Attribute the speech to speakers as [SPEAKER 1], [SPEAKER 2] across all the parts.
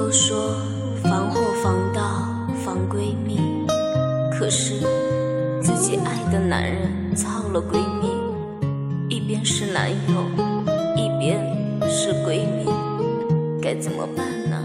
[SPEAKER 1] 都说防火防盗防闺蜜，可是自己爱的男人操了闺蜜，一边是男友，一边是闺蜜，该怎么办呢？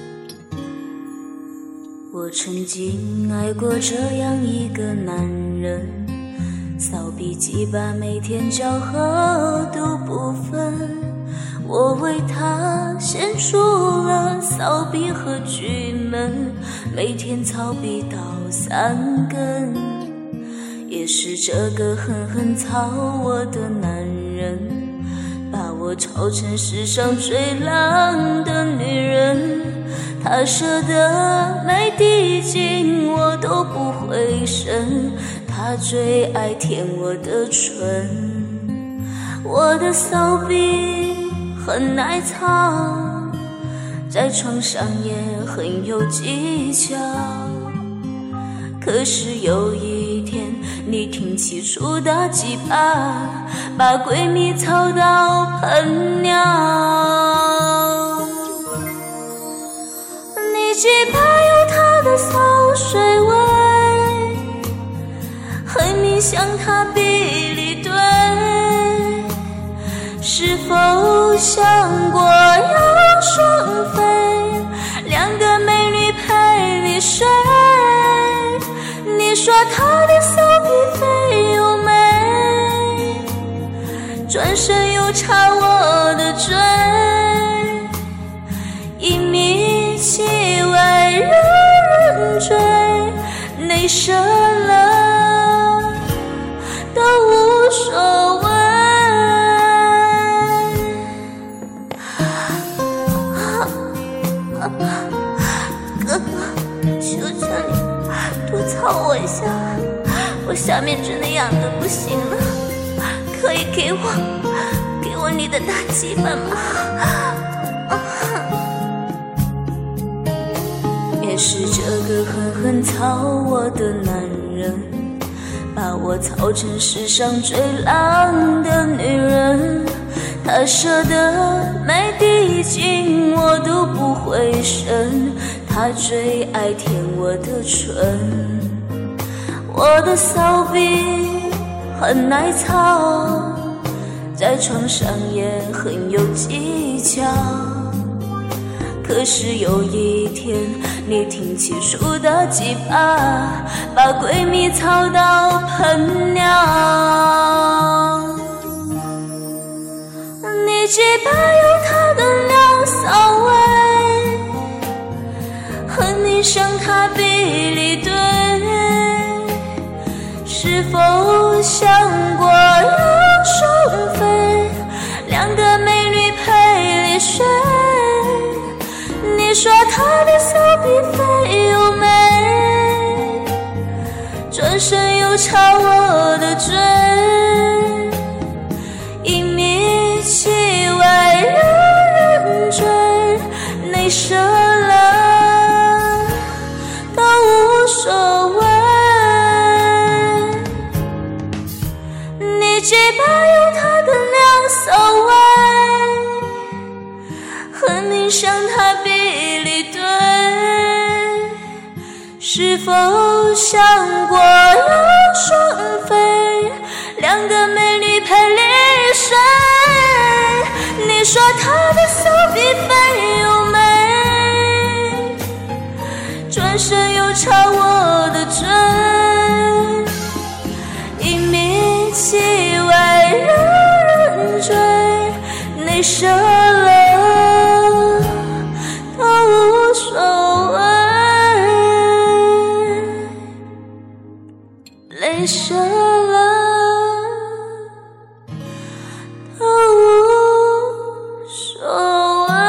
[SPEAKER 1] 我曾经爱过这样一个男人，扫笔记把每天交合都不分，我为他献出了扫笔和锯门，每天操笔到3根。也是这个狠狠操我的男人，把我操成世上最浪的女人。他舍得每滴精我都不会剩，他最爱舔我的唇。我的扫笔很耐操，在床上也很有技巧，可是有一天你挺起粗大鸡巴，把闺蜜操到喷尿。你鸡巴有她的骚水味，很明像她比例对，是否想过要双飞，两个美女陪你睡？你说她的骚屁肥又美，转身又插我的嘴，一米七外人人追，内射了都无所谓。哥哥，求求你多操我一下，我下面真的痒得不行了，可以给我你的大鸡巴吗？也是这个狠狠操我的男人，把我操成世上最浪的女人。他舍得每滴精我都不会剩，他最爱舔我的唇。我的骚逼很耐操，在床上也很有技巧，可是有一天你挺起粗的鸡巴，把闺蜜操到喷尿。你鸡巴有她的尿骚味，很明像她比例对，是否想过要双飞，两个美女陪你睡？你说她的骚屁肥又美，转身又插我的嘴，一米七外人人追，内射了都无所谓。你鸡巴有她的尿骚味，很明像她比例对，是否想过要双飞，两个美女陪你睡？你说她的骚比肥又美，转身又插我的嘴，一米七外人人追，内射了都无所谓，内射了都无所谓。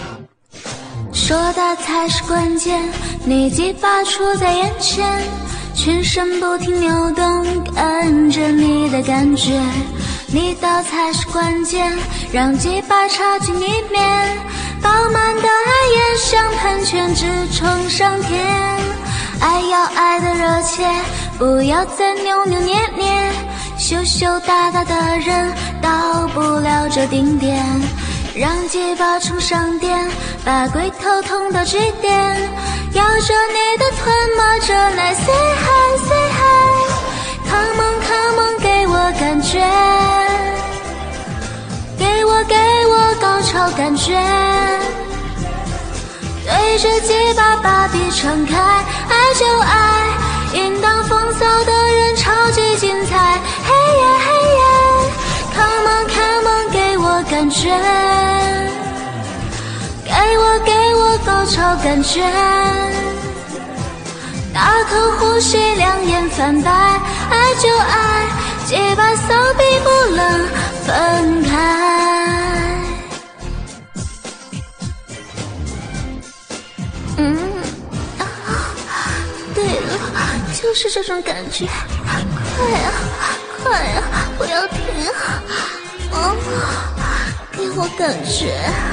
[SPEAKER 1] 说的才是关键，你鸡巴处在眼前， 全身不停扭动，跟着你的感觉，力道才是关键，让几把插进里面，饱满的爱也像喷泉直冲上天。爱要爱的热切，不要再扭扭捏捏，羞羞答答的人到不了这顶点，让鸡巴冲上电，把龟头捅到极点，咬着你的臀，抹着奶 say hi say hi， come on come on， 给我感觉，给我高潮感觉，对着鸡巴把臂撑开，爱就爱，应当风骚的人超级精彩，嘿耶嘿耶 come on come on， 给我感觉，给我高潮感觉，大口呼吸，两眼翻白，爱就爱，洁白骚逼不能分开。对了，就是这种感觉，快呀快呀，不要停，给我感觉。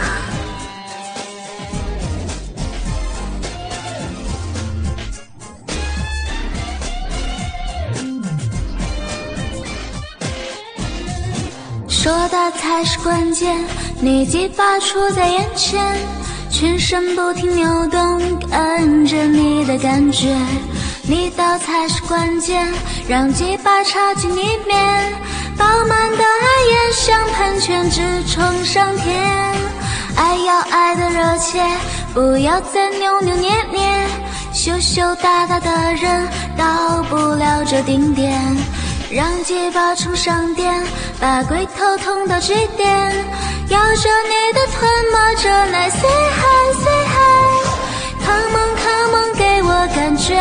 [SPEAKER 1] 说的才是关键，你鸡巴处在眼前，全身不停扭动，跟着你的感觉，力道才是关键，让鸡巴插进里面，饱满的爱也像喷泉直冲上天。爱要爱的热切，不要再扭扭捏捏，羞羞答答的人到不了这顶点，让鸡巴冲上电，把龟头捅到极点，咬着你的臀，抹着奶 say hi say hi， come on come on， 给我感觉，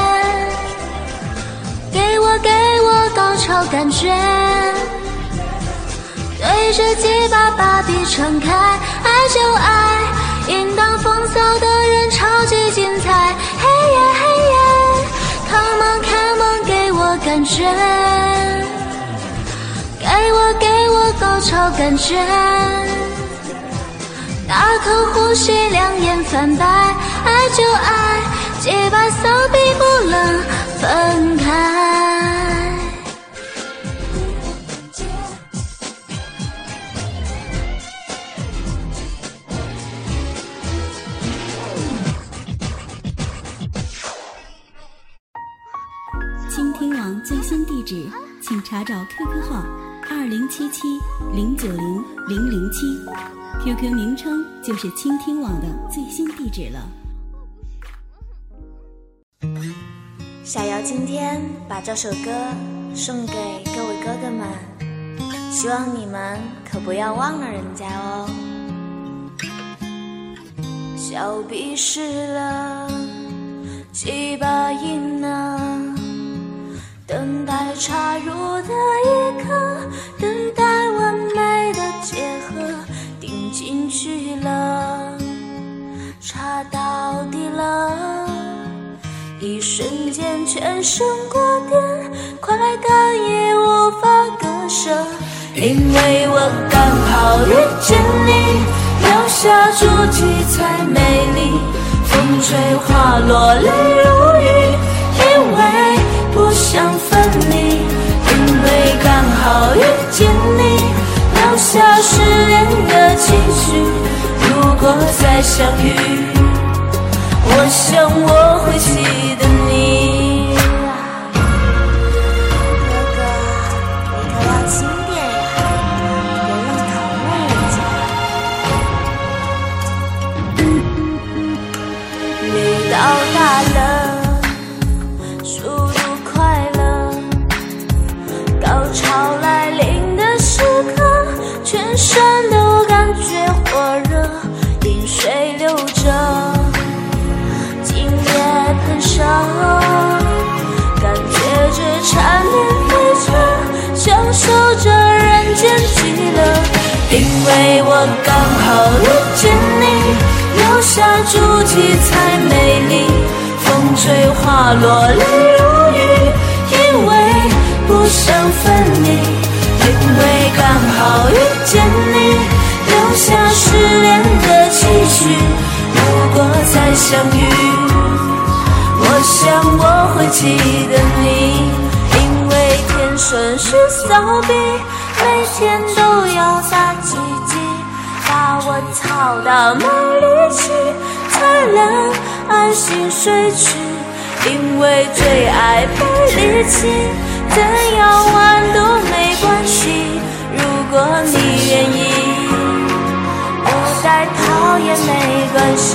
[SPEAKER 1] 给我高潮感觉，对着鸡巴把臂撑开，爱就爱，应当风骚的人超级精彩，嘿耶嘿耶 come on come on， 给我感觉，给我高潮感觉，大口呼吸，两眼翻白，爱就爱，洁白骚逼不能分开。
[SPEAKER 2] 倾听网最新地址，请查找 QQ 号2077-090-007，QQ 名称就是倾听网的最新地址了。
[SPEAKER 1] 小瑶今天把这首歌送给各位哥哥们，希望你们可不要忘了人家哦。小臂湿了，鸡巴硬了，等待插入的一刻，等待完美的结合，顶进去了，插到底了，一瞬间全身过电，快感也无法割舍，因为我刚好遇见你，留下足迹才美丽，风吹花落泪如雨，因为不想分离，因为刚好遇见你，留下失恋的情绪，如果再相遇，我想我会记得你。哥哥，你可要轻点呀，别让讨论人家。力道大了，速度快了，高潮来临的时刻，全身都感觉火热，饮水流着，精液喷上，感觉着缠绵飞车，享受着人间极乐，因为我刚好遇见你，留下足迹才美丽，风吹花落泪如雨， 记得你，因为天生是骚逼，每天都要打鸡鸡，把我操到没力气，才能安心睡去。因为最爱被力气，怎样玩都没关系，如果你愿意，不再讨厌没关系。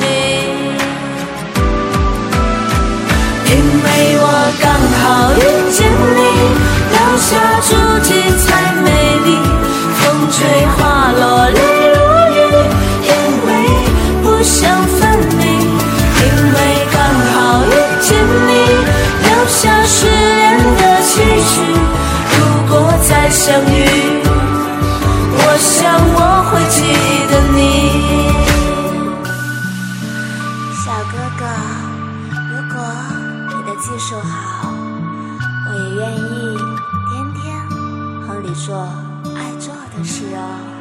[SPEAKER 1] 因为我刚好遇见你，留下足迹才美丽，风吹花落泪如雨，因为不想分离。因为刚好遇见你，留下失恋的期许，如果再相遇，我想我会记得你。小哥哥，如果你的技术好，我也愿意天天和你做爱做的事哦。